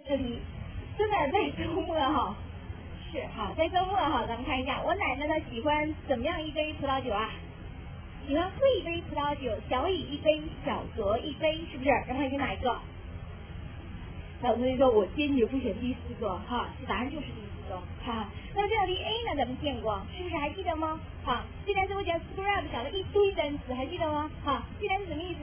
这里真的在周末哈，是好，在周末哈，咱们看一下，我奶奶呢喜欢怎么样一杯葡萄酒啊？喜欢喝一杯葡萄酒，小以一杯，小酌一杯，是不是？然后你选哪一个？那我同学说，我坚决不选第四个哈，答案就是第四个哈。那么这道题 A 呢，咱们见过，是不是还记得吗？哈，这单词我讲 scrub 讲了一堆单词，还记得吗？哈，这单词什么意思？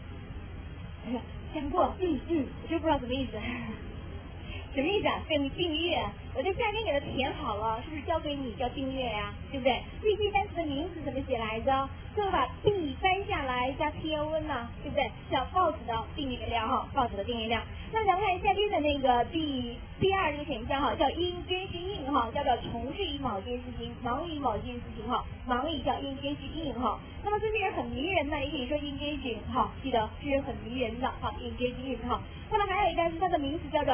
讲过，我就不知道什么意思。什么意思啊？跟你订阅，我在下面给它填好了，是不是交给你叫订阅呀？对不对？这些单词的名字怎么写来着？就是把 B 翻下来加 TON 呢，对不对？叫报纸的订阅量哈，报纸的订阅量。那咱们看下边的那个第二这个选项哈，叫 engage in 哈，叫做从事于某件事情，忙于某件事情哈，忙于叫 engage in 哈。那么这些人很迷人呢，也可以说 engaging 哈，记得这是很迷人的哈 ，engage in 哈。那么还有一个是它的名词叫做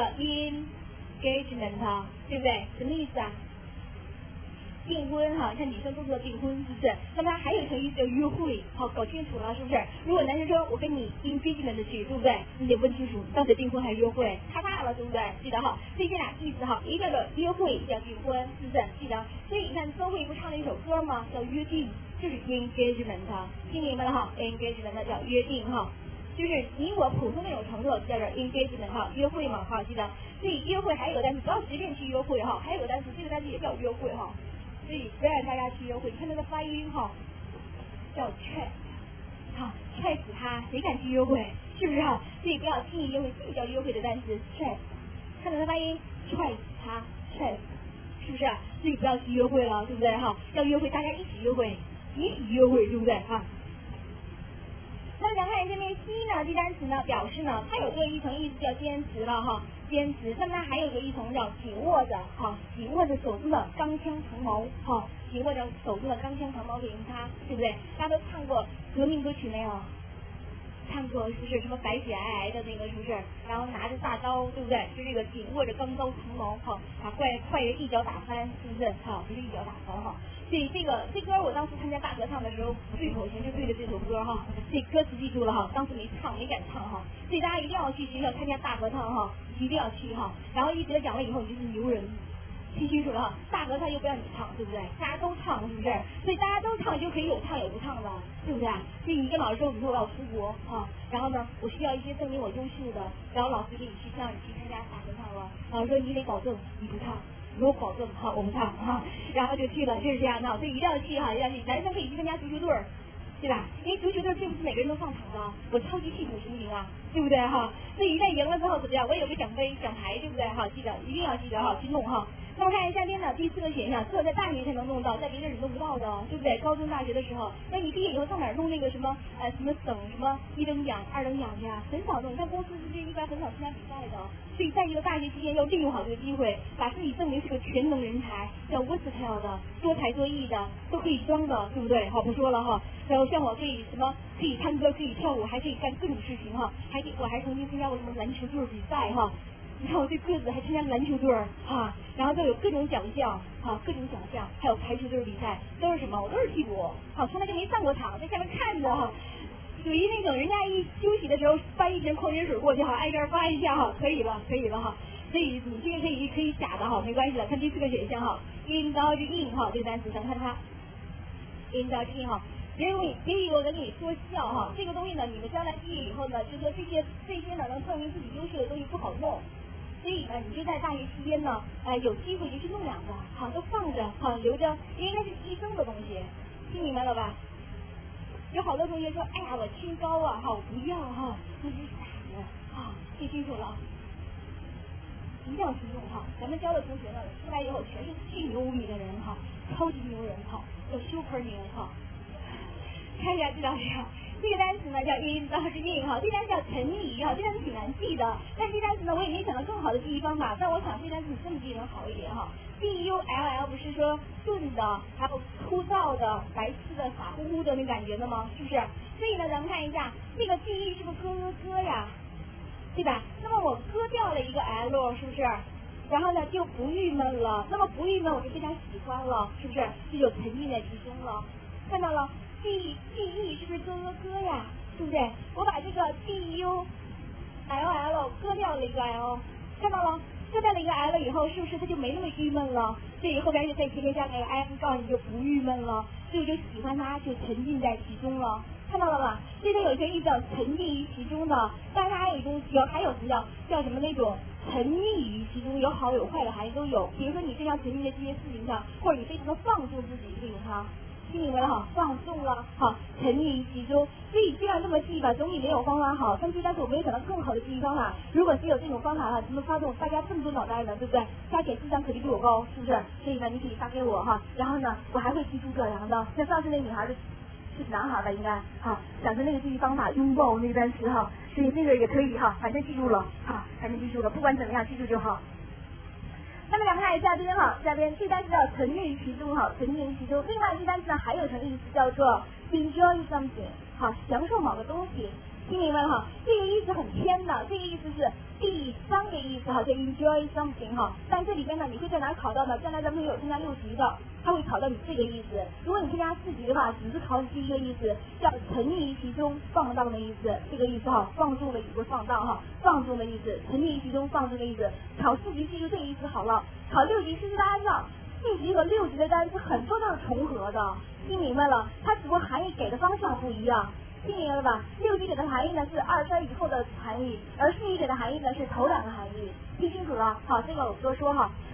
engagement 哈，对不对？什么意思啊？订婚哈，像女生都说订婚是不是？那么还有一层意思叫约会，好，搞清楚了是不是？如果男生说我跟你 engagement 去，对不对？你得问清楚到底订婚还是约会，差大了，对不对？记得哈，所以这俩意思哈，一个叫约会，一个叫订婚，是不是？记得。所以你看周慧不唱了一首歌吗？叫约定，就是 engagement， 听明白了哈 ？engagement 叫约定哈。就是你我普通那种承诺叫做 engagement 哈，约会嘛哈，记得。所以约会还有个单词，不要随便去约会哈，还有个单词，这个单词也叫约会哈。所以不让大家去约会，你看它的发音哈，叫 trap， 好，踹死他，谁敢去约会？是不是哈？所以不要轻易约会，这个叫约会的单词 trap， 看到它发音，踹死他 trap， 是不是？所以不要去约会了，对不对哈？要约会大家一起约会，对不对哈？那咱们看这边 C 呢，这单词呢表示呢，它有多一层意思叫坚持了哈，坚持。那么它还有个一层叫紧握着哈，紧握着手中的钢枪长矛哈，紧握着手中的钢枪长矛给他，对不对？大家都唱过革命歌曲没有？唱过是不是什么白雪皑皑的那个是不是？然后拿着大刀，对不对？就这个紧握着钢刀长矛哈，把坏人一脚打翻，是不是？哈，不是一脚打翻哈。所以这歌我当时参加大合唱的时候，对口型就对着这首歌哈，这歌词记住了哈，当时没敢唱哈，所以大家一定要去学校参加大合唱哈，一定要去哈，然后一得奖了以后你就是牛人。听清楚了哈，大合唱又不让你唱，对不对？大家都唱，是不是？所以大家都唱就可以有唱有不唱的，对不对？所以你跟老师说，你说我要出国啊，然后呢，我需要一些证明我优秀的，然后老师给你去让你去参加大合唱了，老师说你得保证你不唱，如果保证好我们唱哈，然后就去了，就是这样的，所以一定要去哈，一定要去。男生可以去参加足球队，对吧？因为足球队并不是每个人都上场的，我超级替补行不行啊？对不对哈？所以一旦赢了之后怎么样？我有个奖杯奖牌，对不对哈？记得一定要记得哈，去弄哈。那么看一下边的第四个选项，只有在大学才能弄到，在别的人弄不到的，对不对？高中大学的时候，那你毕业以后上哪儿弄那个什么什么省什么1等奖、2等奖去啊？很少弄，像公司之间一般很少参加比赛的。所以在这个大学期间要利用好这个机会，把自己证明是个全能人才，叫 versatile 的，多才多艺的，都可以装的，对不对？好，不说了哈。然后像我可以什么可以唱歌，可以跳舞，还可以干各种事情哈，我还曾经参加过什么篮球队比赛哈。你看我这个子还参加篮球队哈，然后都有各种奖项哈，各种奖项，还有排球队比赛，都是什么？我都是替补，好，从来就没上过场，在下面看着哈，属于那种人家一休息的时候搬一瓶矿泉水过去哈，挨个发一下哈，可以了哈。所以你这个可以假的哈，没关系的。看第四个选项哈 ，indulge in 哈，这个单词咱看它 indulge in 哈。别以为我跟你说笑哈，这个东西呢，你们将来毕业以后呢，就说这些呢能证明自己优秀的东西不好弄。所以呢，你就在大学期间呢，有机会就去弄两个，好，都放着，好留着，因为那是提升的东西，听明白了吧？有好多同学说，哎呀，我清高啊，哈，我不要哈，那是傻的，哈，记清楚了，一定要去用哈。咱们教的同学呢，出来以后全是巨牛逼的人哈，超级牛人哈，叫 super 牛哈。看一下这道题啊，这个单词呢叫 indulge in 哈，这单词叫沉迷哈，这单词挺难记的，但这单词呢我也没想到更好的记忆方法，但我想这单词你这么记能好一点哈。DULL 不是说钝的，还有枯燥的、白痴的、傻乎乎的那感觉的吗？是不是？所以呢，咱们看一下这个记忆是不是歌呀，对吧？那么我割掉了一个 L， 是不是？然后呢就不郁闷了，那么不郁闷我就非常喜欢了，是不是？就有沉浸在其中了，看到了？记忆是不是歌呀？对不对？我把这个 DULL 割掉了一个 L， 看到了？ 这带了一个 I 了以后，是不是他就没那么郁闷了？所以后边就在前面加个 I， 告诉你就不郁闷了，所以我就喜欢他，就沉浸在其中了。看到了吧？所以它有一些意思叫沉浸于其中的，当然它还有一种还有什么叫什么那种沉溺于其中，有好有坏的含义都有。比如说你非常沉浸在这些事情上，或者你非常的放纵自己，这种哈，听明白了哈？放纵了哈，沉溺于其中。所以这样这么记吧，总比没有方法好。但是我没有想到更好的记忆方法。如果是有这种方法哈，怎么发动大家这么多脑袋呢？对不对？加减智商肯定比我高，是不是？所以呢，你可以发给我哈。然后呢，我还会提出表扬的。像上次那女孩是男孩吧，应该哈，讲的那个记忆方法，拥抱那个单词哈，所以这个也可以哈，反正记住了哈，反正记住了，不管怎么样记住就好。那么两个看下边哈，下边这单词叫沉溺于其中哈，沉溺于其中。另外这单词呢还有层意思叫做 enjoy something， 好，享受某个东西。听明白了哈？这个意思很偏的，这个意思是第三个意思哈，叫 enjoy something 哈。但这里边呢，你会在哪考到呢？将来咱们有参加6级的，他会考到你这个意思。如果你参加4级的话，只是考你第一个意思，叫沉溺于其中，放荡的意思，这个意思哈，放纵的意思，放荡哈，放纵的意思，沉溺于其中，放纵的意思。考4级记住这个意思好了，考6级其实大家知道，4级和6级的单词很多都是重合的，听明白了？它只不过含义给的方向不一样。听明白了吧？6级给的含义呢是2、3以后的含义，而4级给的含义呢是头2个含义，听清楚了？好，这个我不多说哈。